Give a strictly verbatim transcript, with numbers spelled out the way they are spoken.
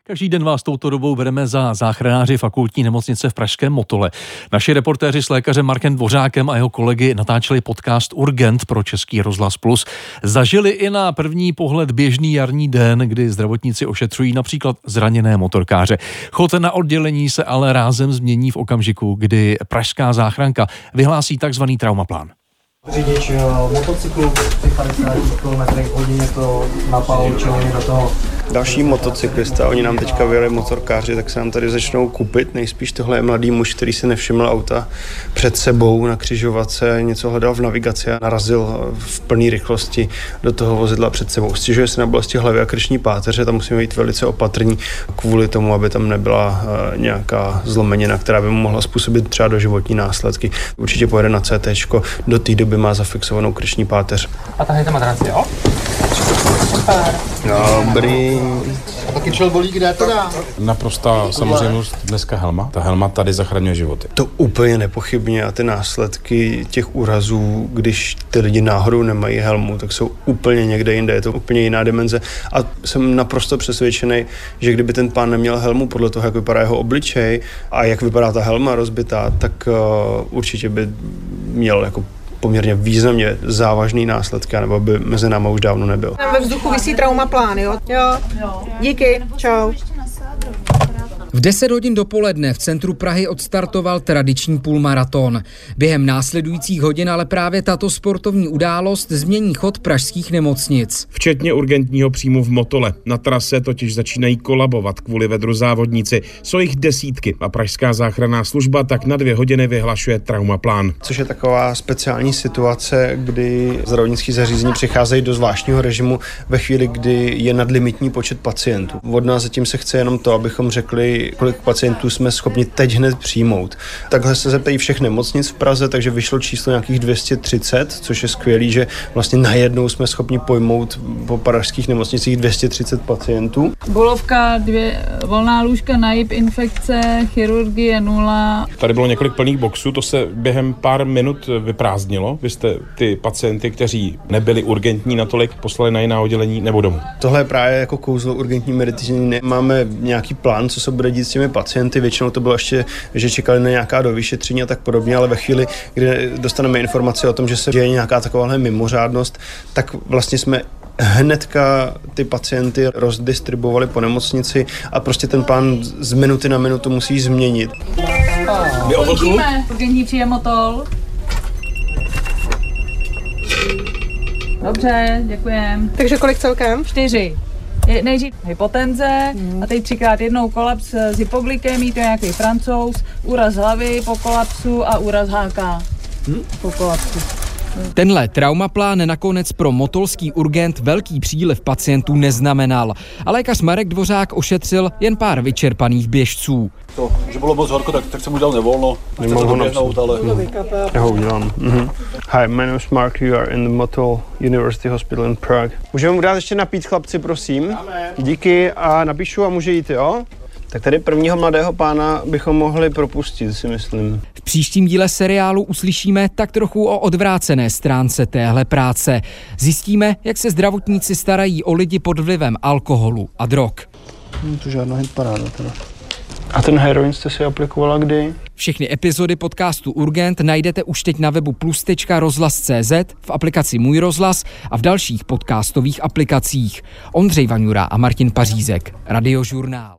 Každý den vás touto dobou bereme za záchranáři fakultní nemocnice v pražském Motole. Naši reportéři s lékařem Markem Dvořákem a jeho kolegy natáčeli podcast Urgent pro Český rozhlas Plus. Zažili i na první pohled běžný jarní den, kdy zdravotníci ošetřují například zraněné motorkáře. Chod na oddělení se ale rázem změní v okamžiku, kdy pražská záchranka vyhlásí takzvaný traumaplán. Řidič motocyklu při padesáti kilometrech v hodině to napal čelně do toho. Další motocyklista, oni nám teďka vyjeli motorkáři, tak se nám tady začnou kupit. Nejspíš tohle je mladý muž, který si nevšiml auta před sebou na křižovatce, něco hledal v navigaci a narazil v plné rychlosti do toho vozidla před sebou. Stěžuje se na bolesti hlavy a krční páteře, tam musíme být velice opatrní kvůli tomu, aby tam nebyla nějaká zlomenina, která by mu mohla způsobit třeba doživotní následky. Určitě pojede na cé téčko, do té doby má zafixovanou krční páteř. A tahle ta matrace, jo? Dobrý. A taky čelbolí, kde to dá? Naprostá samozřejmost dneska helma. Ta helma tady zachraňuje životy. To úplně nepochybně a ty následky těch úrazů, když ty lidi náhodou nemají helmu, tak jsou úplně někde jinde, je to úplně jiná dimenze. A jsem naprosto přesvědčený, že kdyby ten pán neměl helmu podle toho, jak vypadá jeho obličej a jak vypadá ta helma rozbitá, tak uh, určitě by měl jako poměrně významně závažný následky, nebo by mezi náma už dávno nebyl. Ve vzduchu visí traumaplán, jo? Jo. Díky, čau. V deset hodin dopoledne v centru Prahy odstartoval tradiční půlmaraton. Během následujících hodin ale právě tato sportovní událost změní chod pražských nemocnic. Včetně urgentního příjmu v Motole. Na trase totiž začínají kolabovat kvůli vedru závodníci. Jsou jich desítky a pražská záchranná služba tak na dvě hodiny vyhlašuje traumaplán. Což je taková speciální situace, kdy zdravotnické zařízení přicházejí do zvláštního režimu ve chvíli, kdy je nadlimitní počet pacientů. Od nás zatím se chce jenom to, abychom řekli, kolik pacientů jsme schopni teď hned přijmout. Takhle se zeptají všech nemocnic v Praze, takže vyšlo číslo nějakých dvě stě třicet, což je skvělý, že vlastně najednou jsme schopni pojmout po pražských nemocnicích dvě stě třicet pacientů. Bolovka, dvě volná lůžka, najib, infekce, chirurgie nula. Tady bylo několik plných boxů, to se během pár minut vyprázdnilo. Vy jste ty pacienty, kteří nebyli urgentní natolik, poslali na jiná oddělení nebo domů. Tohle je právě jako kouzlo urgentní medicíny. Máme nějaký plán, co se bude dít s těmi pacienty. Většinou to bylo ještě, že čekali na nějaká dovyšetření a tak podobně, ale ve chvíli, kdy dostaneme informace o tom, že se děje nějaká takováhle mimořádnost, tak vlastně jsme hnedka ty pacienty rozdistribuovali po nemocnici a prostě ten plán z minuty na minutu musí změnit. My otočíme. Urgentní příjem Motol. Dobře, děkujem. Takže kolik celkem? Čtyři. Je, nejdřív hypotenze a teď třikrát jednou kolaps s hypoglykemií, to je nějaký Francouz, úraz hlavy po kolapsu a úraz háka hmm? po kolapsu. Tenhle traumaplán nakonec pro motolský urgent velký příliv pacientů neznamenal. A lékař Marek Dvořák ošetřil jen pár vyčerpaných běžců. To, že bylo moc horko, tak, tak jsem udělal nevolno. Nemohl ho doběhnout, ale... Já ho udělám. Mm-hmm. Hi, my name is Mark, you are in the Motol University Hospital in Prague. Můžeme mu dát ještě napít, chlapci, prosím? Díky a napíšu a může jít, jo? Tak tady prvního mladého pána bychom mohli propustit, si myslím. V příštím díle seriálu uslyšíme tak trochu o odvrácené stránce téhle práce. Zjistíme, jak se zdravotníci starají o lidi pod vlivem alkoholu a drog. Hmm, to žádná hitparáda teda. A ten heroin jste si aplikovala kdy? Všechny epizody podcastu Urgent najdete už teď na webu plus tečka rozhlas tečka cé zet, v aplikaci Můj rozhlas a v dalších podcastových aplikacích. Ondřej Vaňura a Martin Pařízek, Radiožurnál.